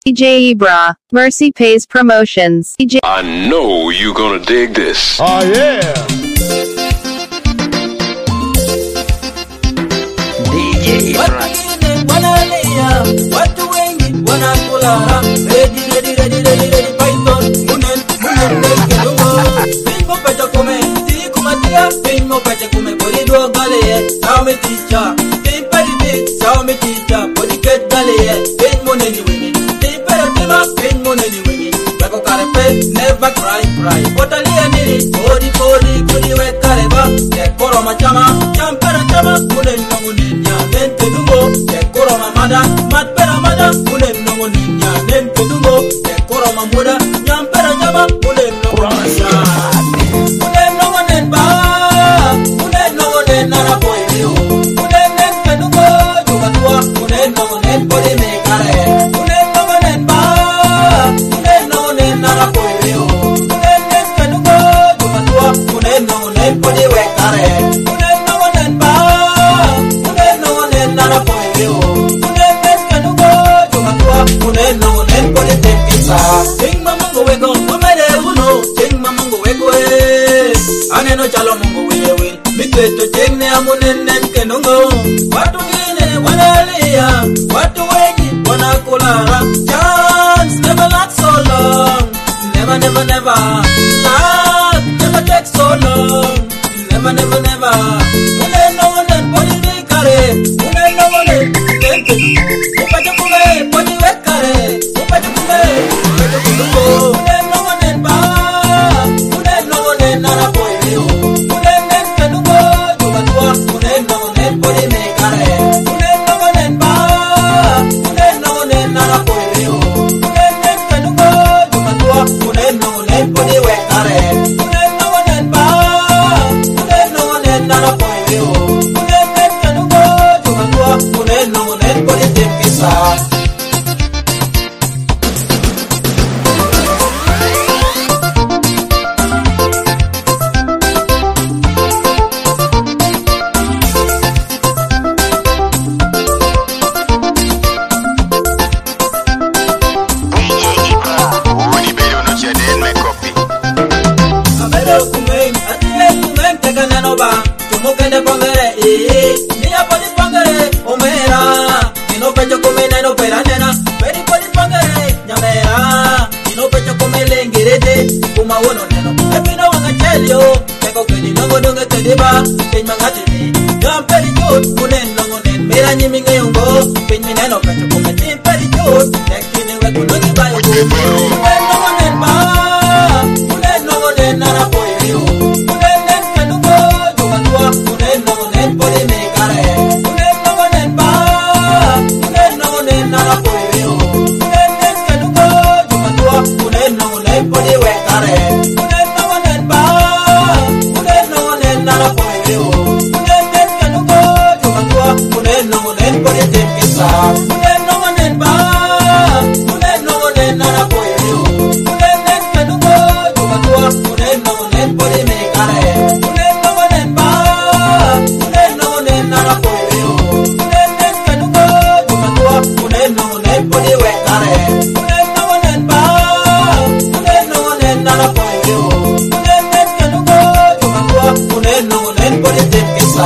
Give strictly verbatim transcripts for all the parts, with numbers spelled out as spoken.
D J Ibra, Mercy Pays Promotions. D J I know you gonna dig this. Oh yeah. D J Ibra. Watu wengi wanakulala, ready ready ready ready ready python, munen munen neke dungo. Bingo pete kume, ti kumatia, bingo pete kume, body do gale, sao me teacher, bin pedi bin, sao me teacher, body get gale, bin munen ni wingi, ti pera tima, bin munen ni wingi. Bako karepe, never cry cry. Botali aniri, body body kuni we kareba, ye koro machama, champera chama, munen no munen ya, nente dungo, ye koro mamada, mat pera mada, munen no munen ya, nente dungo, ye koro mamuda, champera chama, munen no munen ya. Munen no munen ba, munen no munen nara boy yo, munen nente dungo, juga tua, munen no munen body me kare, munen no munen ba, munen no munen nara boy yo, munen nente dungo, juga tua, munen no munen body we kare, munen no munen ba, munen no munen nara boy yo, munen nente dungo, juga tua, munen no munen body te pizza. Ting mamungo wego, mamere uno, ting mamungo wego eh, ane no chalo mungo wile wil, miteto ting ne amunen nente dungo, watu gine wanalia, watu wengi wanakulala, chance never lasts so long, never never never, love never takes so long, never never never, munen no munen body ni kare, munen no munen nente, upacha kume body we kare, upacha kume upacha kume, munen no munen ba, munen no munen nara boy yo, munen nente dungo, juga tua, munen no munen body me kare, munen no munen ba, munen no munen nara boy yo, munen nente dungo, juga tua, munen no munen body we kare, munen no munen ba, munen no munen nara boy yo, munen nente dungo, juga tua, munen no munen body te pisa. Amero kumen, atiye kumen teka nanoba, tumo kende pangere eh, niya podi pangere omera, ino pecho kumen ino pera nena, peri podi pangere nyamera, ino pecho kumen lengirete, kuma wono neno, epino wanga chelio, teko keni nongo donge tediba, keny mangati ni, gam peri jod, munen nongo nen, mera nyimi ngayungo, keny mineno pecho kumen tim peri jod, nekini weku nongi bayo kumen, munen nongo nen ba, munen nongo nen nara boy yo, munen nen kenugo, juga tua, munen nongo nen body me kare, munen nongo nen ba, munen nongo nen nara boy yo, munen nen kenugo, juga tua, munen nongo nen body we kare, munen nongo nen ba, munen nongo nen nara boy yo, munen nen kenugo, juga tua, munen nongo nen body te pisa, munen nongo nen ba, munen nongo nen nara boy yo, munen nen kenugo, juga tua, munen nongo nen body me kare, munen nongo nen ba, munen nongo nen nara boy yo, munen nen kenugo, juga tua, munen nongo nen body we kare, munen nongo nen ba, munen nongo nen nara boy yo, munen nen kenugo, juga tua, munen nongo nen body te pisa.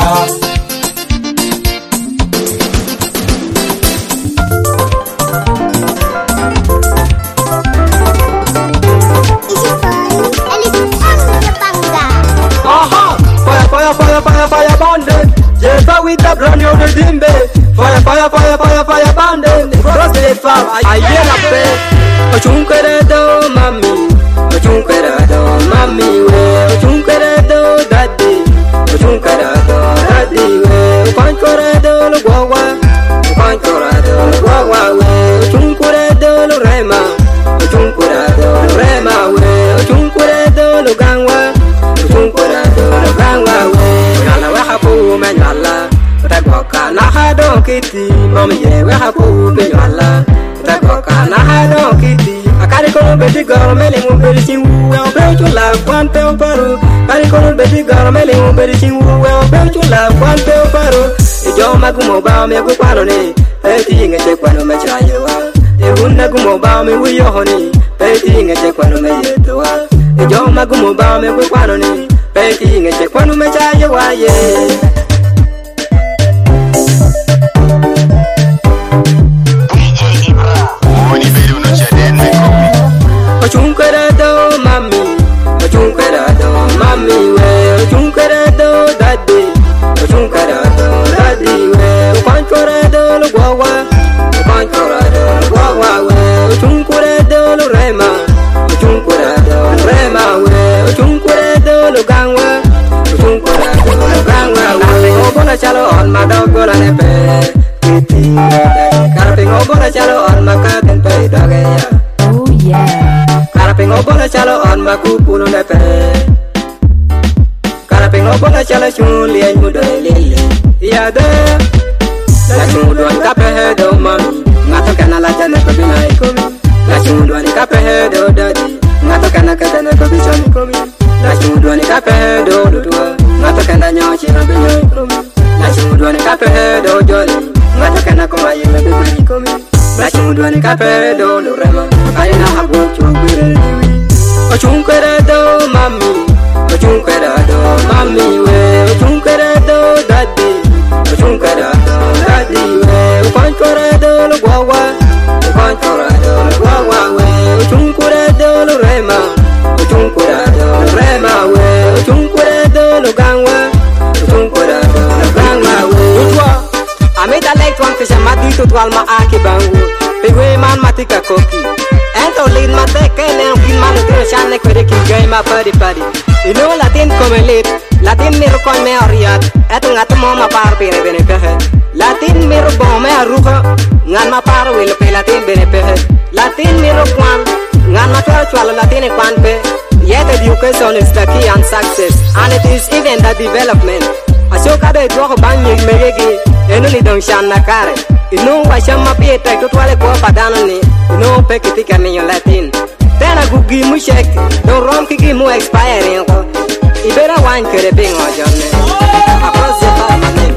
Aha! Fire, fire, fire, fire, fire, bandit. Yes, I with the brand new Zimbe. Fire, fire, fire, fire, fire, bandit. Cross the farm, I hear a bit. A chunkeredo, mami. A chunkeredo, mami. A chunkeredo, daddy. A chunkeredo, daddy. Fine corredo, guagua. Fine corredo, guagua. A chunkeredo, rema. A chunkeredo, rema. A chunkeredo, gangwa. Na hado kiti, mama ye we hapu be yalla. Ta koka na hado kiti. Akari kono beti garo mele mo beri singu we o be chula kwante o paru. Akari kono beti garo mele mo beri singu we o be chula kwante o paru. Ijo magumo ba me ku kwano ne. Eti nge che kwano me chayo wa. E hunna gumo magumo ba me wi yo honi pe ti nge che kwanu me ye to wa e jo magumo ba me wi kwanu ni pe ti nge che kwanu me cha ye wa ye Ochunkerado mami, ochunkerado mami we, ochunkerado daddy, ochunkerado daddy we, ochunkerado lo guagua, ochunkerado lo guagua we, ochunkerado lo rema, ochunkerado lo rema we, ochunkerado lo gangwa, ochunkerado lo gangwa we. Obola chalo on ma dogola nepe, kiti, karaping obola chalo on ma katen pe dagaya. Oh yeah. Karaping obola chalo on makupuno nepe Karaping obola chalo chun lian mudo lele Yada La chunduan kape hedo mami Ngato kana la jane ko bina ikomi La chunduan kape hedo daddy Ngato kana katane ko bichani komi La chunduan kape hedo lutua Ngato kana nyochi na binyo ikomi La chunduan kape hedo jolly Ngato kana kumayi na binyo ikomi La chunduan kape hedo lurema Kaina habu chubire liwi Ochunkerado mami Ochunkerado mami we Ochunkerado daddy Ochunkerado daddy we Ochunkerado lo guagua Ochunkerado lo guagua we Ochunkerado lo rema Ochunkerado lo rema we Ochunkerado lo gangwa Ochunkerado lo gangwa we Tutwa Amita like one kisha mati tutwal ma aki bangu Pigwe man matika koki Ento lead ma teke ne fin man utro chane kwere ki gay ma pari pari Ino latin come lead Latin miro kon me oriat Eto ngato mo ma par pere bene pehe Latin miro bon me aruha Ngan ma par wilo pe latin bene pehe Latin miro kwan Ngan ma tuwa chwalo latin e kwan pe Yet education is the key and success And it is even the development Ashoka de dwako banyi megegi Eno ni dong shan na kare Ino wa shama pie tek tutwale kwa padano ni Ino peki tika minyo latin Tena gugi mu shek Don rom kiki mu expire yako Ibera wan kere bingo jone Akos ya pa manin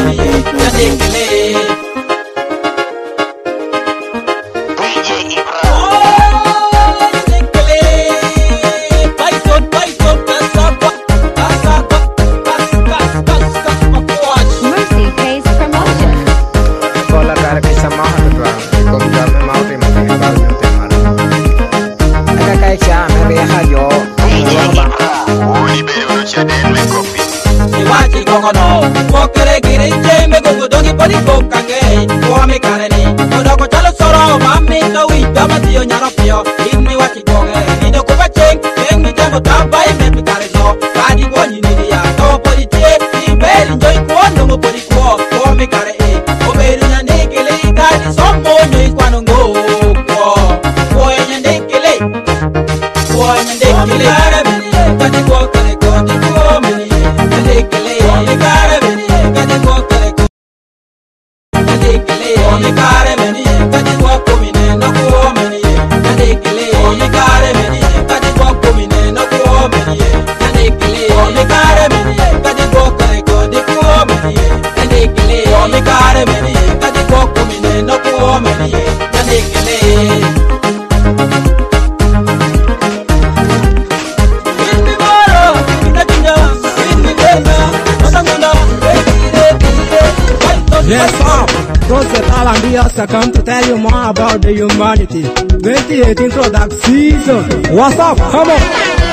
D J Ibra podi kokange ko me kareni odo ko chalo soro mami no wi dama dio nyaro pio imi wati koge ni do ko bacheng eng ni demo taba e me kare no badi woni ni ya to podi te ni bel joy ko no mo podi ko ko me kare e o beri na ne kele ka di sommo no ikwano ngo ko ko enya ne kele ko enya ne kele kare me ka di ko kare ko di ko me ni ne kele ne kare me ka di ko kare ko Oni kare meni kadi kwa kumine na kwa meni kadi kile oni kare meni kadi kwa kumine na kwa meni kadi kile oni kare meni kadi kwa kare kadi kwa meni kadi kile oni kare meni kadi kwa kumine na kwa meni kadi kile Inni moro ina tinja inni benda osangona Yes, sir. Joseph Alambios, I come to tell you more about the humanity. twenty eighteen product season. What's up? Come on.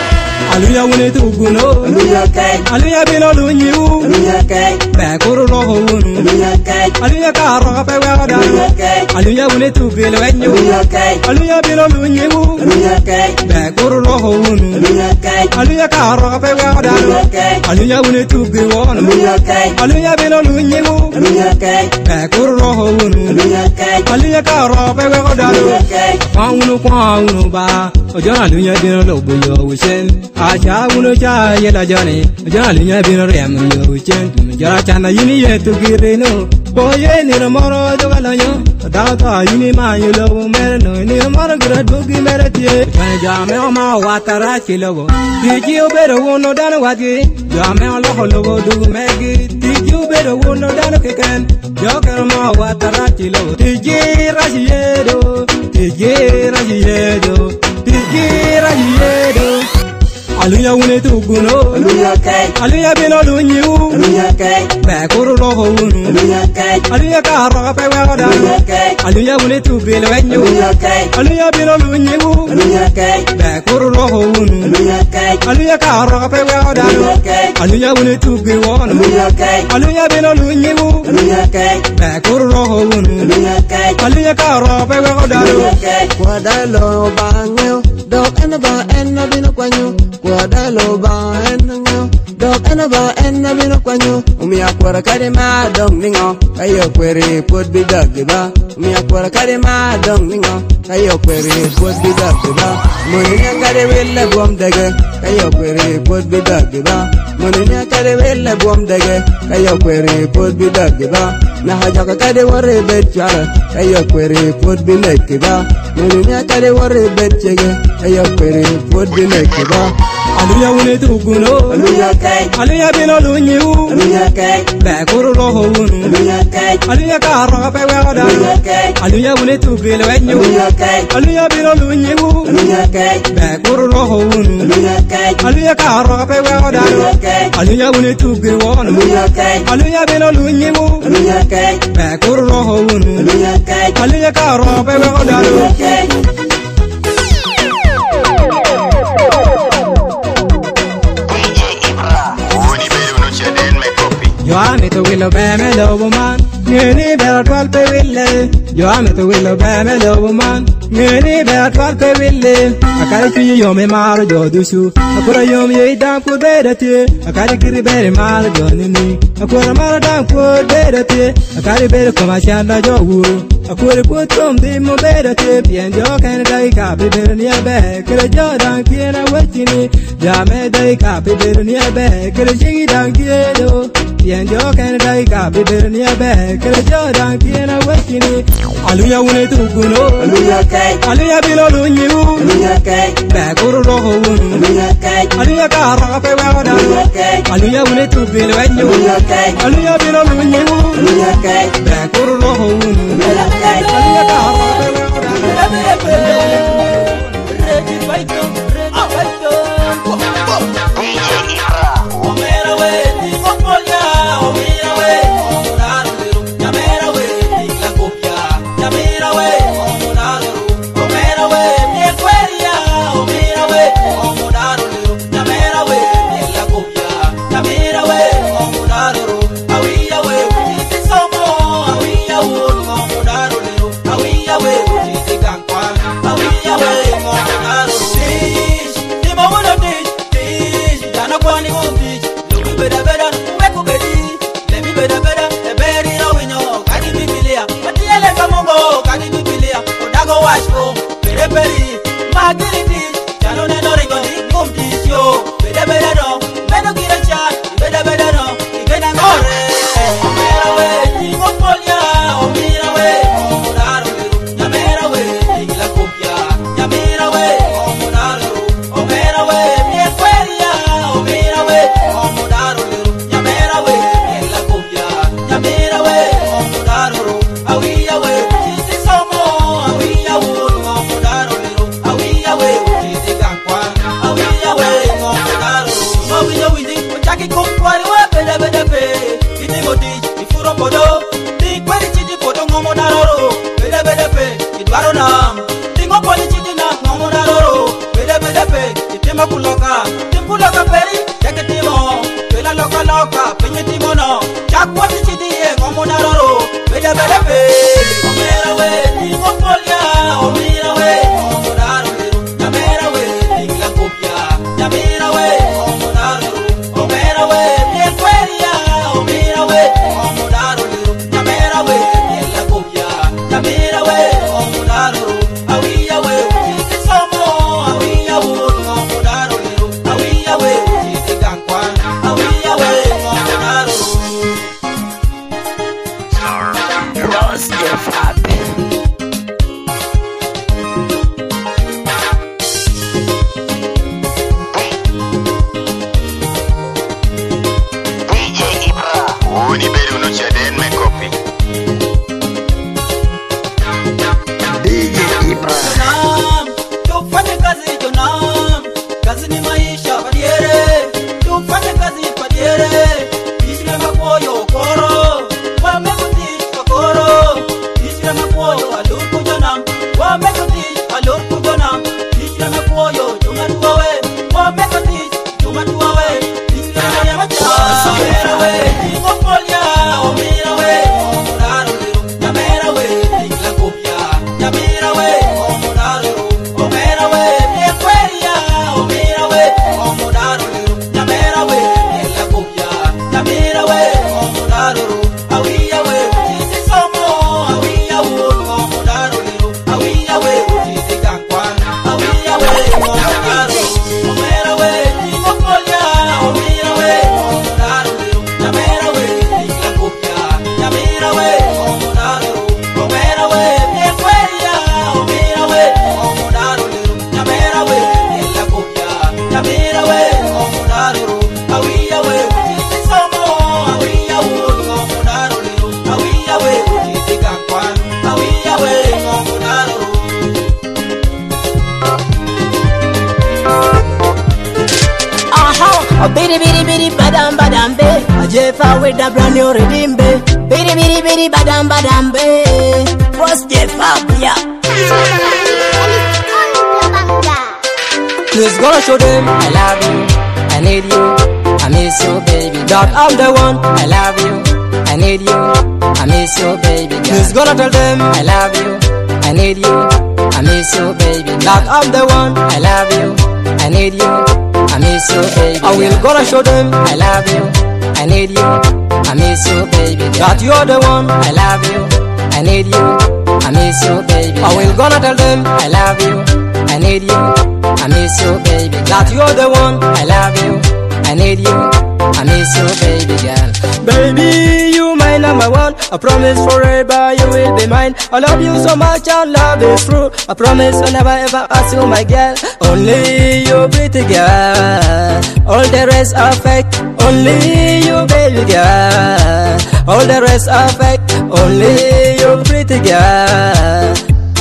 Aluya wune tu guno. Aluya kai. Aluya bilo lunyu. Aluya kai. Bekuru roho wunu. Aluya kai. Aluya karo kape wada. Aluya kai. Aluya wune tu bilo wenyu. Aluya kai. Aluya bilo lunyu. Aluya kai. Bekuru roho wunu. Aluya kai. Aluya karo kape wada. Aluya kai. Aluya wune tu bilo wunu. Aluya kai. Aluya bilo lunyu. Aluya kai. Bekuru roho wunu. Aluya kai. Aluya karo kape wada. Aluya kai. Kwa wunu kwa wunu ba. Ojana aluya bilo lobo yo wisen. Acha uno cha yela jani jana linya bino rem yo chen jara chana yini ye tu gireno boye ni moro do galanyo da ta yini ma yelo mer no ni moro gra do gi mer tie ma jame ma watara chilogo diji obero wono dan wati jame lo logo du megi diji obero wono dan keken yo ker ma watara chilogo diji rajiero diji rajiero diji rajiero Aluya wune tu guno. Aluya kai. Aluya bilo lunyu. Aluya kai. Bekuru roho wunu. Aluya kai. Aluya karo kape wada. Aluya kai. Aluya wune tu bilo wenyu. Aluya kai. Aluya bilo lunyu. Aluya kai. Bekuru roho wunu. Aluya kai. Aluya karo kape wada. Aluya kai. Aluya wune tu bilo wunu. Aluya kai. Aluya bilo lunyu. Aluya kai. Bekuru roho wunu. Aluya kai. Aluya karo kape wada. Aluya kai. Kwada lo banyo. Dok ena ba ena bino kwanyo. Kwada lo ba ena nyo. Dok ena ba ena bino kwanyo. Umi akwara kade ma dong ningo. Kayo kwere put bidag diba. Umi akwara kade ma dong ningo. Kayo kwere put bidag diba. Muninya kade willa buam dege. Kayo kwere put bidag diba. Muninya kade willa buam dege. Kayo kwere put bidag diba. Na hajaka kade wore betchara. Kayo kwere put binek diba. Muninya kade wore betchege. Kayo kwere put binek diba. Aluya wune tu guno. Aluya kai. Aluya bilo lunyu. Aluya kai. Bekuru roho wunu. Aluya kai. Aluya karo kape wada. Aluya kai. Aluya wune tu bilo wenyu. Aluya kai. Aluya bilo lunyu. Aluya kai. Bekuru roho wunu. Aluya kai. Aluya karo kape wada. Aluya kai. Aluya wune tu bilo wunu. Aluya kai. Aluya bilo lunyu. Aluya kai. Bekuru roho wunu. Aluya kai. Aluya karo kape wada. Aluya kai. Yo ame to willow bame lobo man, ngeni bera twal pe wille. Yo ame to willow bame lobo man, ngeni bera twal pe wille. Akari tuyi yo me maro jo dusu, akura yo me idam ku bera tie. Akari kiri bere maro jo nini, akura maro dam ku bera tie. Akari bere koma shanda jo wuru, akura putum di mo bera tie. Bien jo kene dai ka be bere ni abe, kere jo dan kiena wachini. Jame dai ka be bere ni abe, kere shigi dan kiedo. Bien yo can dai ka be ber ni abe kere jo dan kiena wachini. Aluya wune tu guno. Aluya kai. Aluya bilo lunyu. Aluya kai. Bekuru roho wunu. Aluya kai. Aluya karo kape wada. Aluya kai. Aluya wune tu bilo wenyu. Aluya kai. Aluya bilo lunyu. Aluya kai. Bekuru roho wunu. Aluya kai. Aluya karo kape wada. Ready fight on, ready fight on. Omera we, di fokolia, omera we, omoraro, yamera we, di la copia, yamera we, omoraro, omera we, mi queria, omera we, omoraro, yamera we, di la copia, yamera we, omoraro, awia we, di somo, Baro nam, tingo poli chiti na ngomo na roro. Bede bede pe, itimo kuloka, tim kuloka peri, yake timo. Bela loka loka, penye timo no. Chakwa chiti ye ngomo na roro. Bede bede pe, omera we, tingo polia, omera we, ngomo na roro. Yamera we, tingla kopia, yamera we, ngomo na roro. Omera we, miekweria, omera we, ngomo na roro. Yamera we, tingla kopia, yamera we, ngomo na roro. Awiya we, uchiti somo, awiya we, ngomo na roro. Awiya we, uchiti gankwan, awiya we, ngomo na roro. Ross the Fab. D J Ibra. Uniberi unocheden me copy. D J Ibra. Jonam, tufanye kazi Jonam, kazi ni maisha padiere, tufanye kazi padiere, ishire makoyo koro, wamekutisha koro, ishire makoyo alurku Jonam, wamekutisha alurku Jonam, ishire makoyo Jongaduawe, wamekutisha Jongaduawe, ishire makoyo macha, omera we, ingopolia, omera we, omuraro lero, yamera we, tingla kopia, yamera we, omuraro, omera we, miekweria, omera we, omuraro lero, yamera we, tingla kopia, yamera we, omuraro, awiya we, uchiti somo, awiya we, omuraro lero, awiya we, uchiti gankwan, awiya we, omuraro, omera we, ingopolia, omera we, omuraro lero, yamera we, tingla kopia, yamera we, omuraro, omera we, miekweria, omera we, omuraro lero, yamera we, tingla kopia, yamera we, omuraro, awiya we, uchiti somo, awiya we, omuraro lero, awiya we, uchiti gankwan, awiya we, omuraro. Aha, a bitty bitty bitty badam badam be. A Jefa with a brand new rhythm be. Bitty bitty bitty badam badam be. What's Jefa? Yeah. Please gonna show them I love you, I need you, I miss you, baby. that I'm the one. I love you, I need you, I miss you, baby. Please gonna tell them I love you, I need you, I miss you, baby. that I'm the one. I love you, I need you, I miss you, baby. I will gonna show them I love you, I need you, I miss you, baby. that you're the one. I love you, I need you, I miss you, baby. I will gonna tell them I love you, I need you, I miss you, baby. that you're the one. I love you, I need you, I miss you, baby girl. Baby, you my number one. I promise forever you will be mine. I love you so much and love is true. I promise I'll never ever ask you, my girl. Only you, pretty girl. All the rest are fake. Only you, baby girl. All the rest are fake. Only you, pretty girl.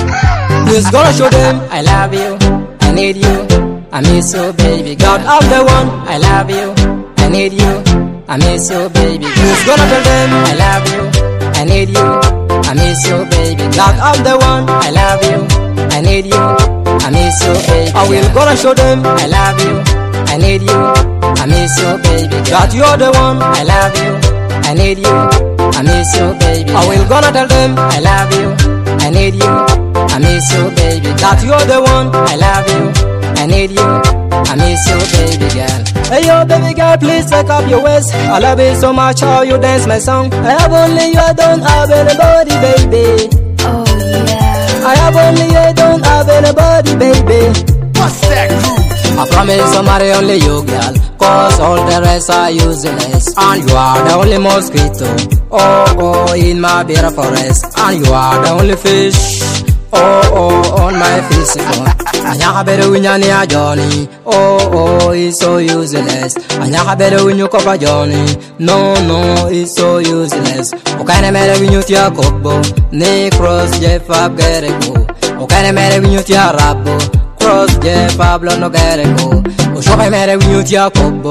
Please gonna show them I love you, I need you, I miss you, baby girl. that I'm the one. I love you, I need you, I miss you, baby girl. Please gonna tell them I love you, I need you, I miss you, baby girl. that I'm the one. I love you, I need you, I miss you, baby I will girl. gonna show them I love you, I need you, I miss you, baby girl. that you're the one. I love you, I need you, I miss you, baby I will gonna tell them I love you, I need you, I miss you, baby girl. that you're the one. I love you, I need you, I miss you, baby girl. Hey yo, baby girl, please take up your waist. I love it so much how you dance my song. I have only you, I don't have anybody, baby. Oh yeah. I have only you, I don't have anybody, baby. What's that crew? I promise I'll marry only you, girl, cause all the rest are useless. And you are the only mosquito, oh, oh, in my bitter forest. And you are the only fish, oh, oh, on my physical. Anyaka better win ya Johnny, oh, oh, it's so useless. Anyaka better win you cover Johnny, no, no, it's so useless. Okane mere win you tia kobo, ne cross Jefa gereko. Okane mere win you tia rabo, cross je Pablo no gereko. Oshoka mere win you tia kobo,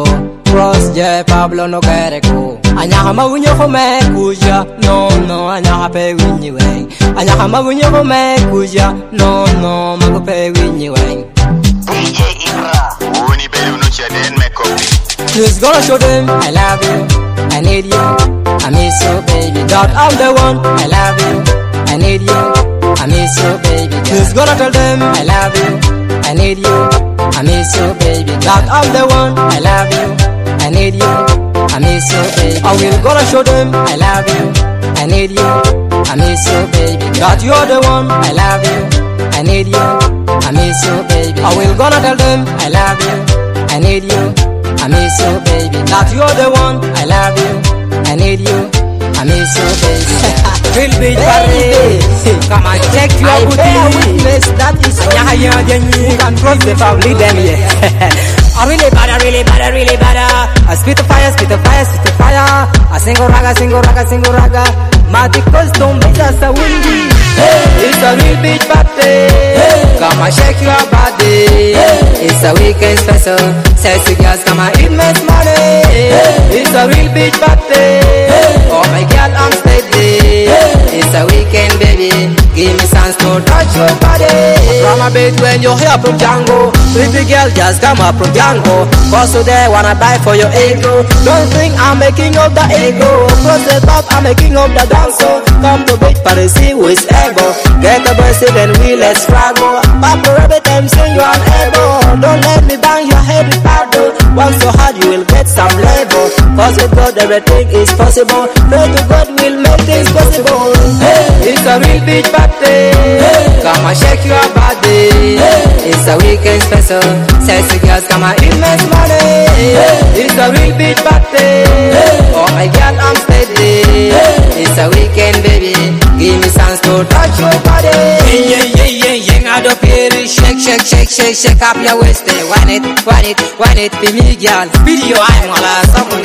Cross je Pablo no kereko. Anya ma unyo ko me kuja. No no anya pe winyi weng. Anya ma unyo ko me kuja. No no ma ko pe winyi weng. D J Ibra, Uni Beru no Chaden Mekopi. Who's gonna show them I love you, I need you, I miss you, baby. God, I'm the one. I love you, I need you, I miss you, baby. Who's gonna tell them I love you, I need you, I miss you, baby. God, I'm the one. I love you, I need you, I miss you, baby. I will gonna show them I love you, I need you, I miss you, baby. God, you're the one. I love you, I need you, I miss you, baby. I will gonna tell them I love you, I need you, I miss you, baby. That you're the one. I love you, I need you, I miss you, baby. Real big party. Come and check your I booty. bear witness that is Anya ya jenyi. You can cross the family them here. I really bad, I really bad, I really bad. I spit the fire, spit the fire, spit the fire. I sing a raga, sing a raga, sing a raga. Matic custom, just a windy. It's a real big party. Come and shake your body. It's a weekend special. Sexy girls come and invest money. It's a real big party. Oh my girl, I'm steady. It's a weekend, baby. Give me chance to touch your body. From a bit when you're here from Django. Pretty girl, just come up from Django. Cause today wanna buy for your ego. Don't think I'm making up the ego. Cross the top, I'm making up the dance. So come to big party, see who is able. Get a bracelet and we let's struggle. Papa rabbit, I'm saying you're unable. Don't let me bang your head with powder. Once so hard, you will get some label. Cause with God, everything is possible. Pray to God, will make things possible. Hey, it's a real big party. Hey, come and shake your body. Hey, it's a weekend special. Sexy girls, come and invest money. Hey, it's a real big party. Hey, oh my God, I'm steady. Hey, it's a weekend, baby. Give me chance to touch your body. Yeah, yeah, yeah, yeah, I don't feel it. Shake, shake, shake, shake, shake up your waist. Wine it, wine it, wine it, be me, girl. Video, I'm all someone.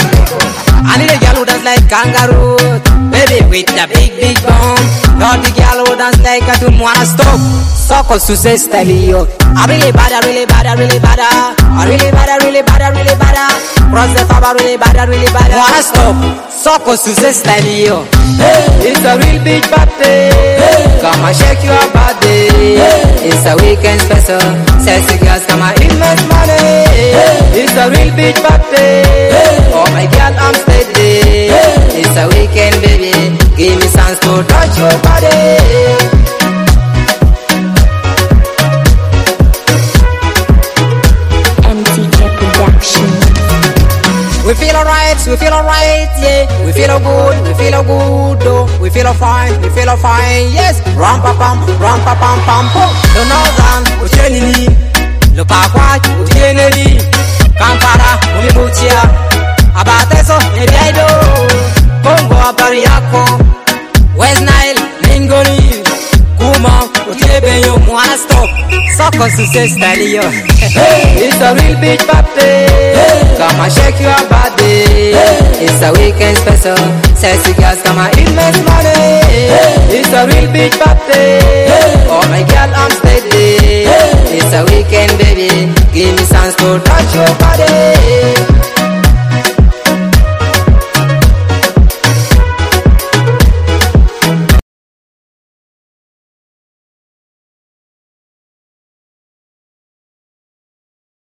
I need a girl who dance like kangaroo. Baby, with the big, big bum. Not the girl who dance like I don't wanna stop. Soko success style, yo. I really bad, I really bad, I really bad. I really bad, I really bad, I really bad. Cross the top, I really bad, I really bad. Wanna stop. Soko success style, yo. Hey, it's a real big party. Hey, come and shake your body. Hey, it's a weekend special. Sexy girls, come and invest money. Hey, it's a real big party. Hey, oh my God, I'm steady. Hey, it's a weekend, baby. Give me chance to touch your body. We feel alright, we feel alright, yeah. We feel good, we feel good, oh. We feel fine, we feel fine, yes. Ram pa pam, ram pa pam pam pam. The northern, uchenini. Le pakwa, ucheneli. Kampara, unibuchia. Abateso, ebiaido. Congo, abariako. West Nile, Lingoni. Kuma, utebenyo, mwana stop. Soko success style, yo. Hey, it's a real big party. Hey, come and shake your body. Hey, it's a weekend special. Sexy girls, come and invest money. Hey, it's a real big party. Hey, oh my God, I'm steady. Hey, it's a weekend, baby. Give me chance to touch your body.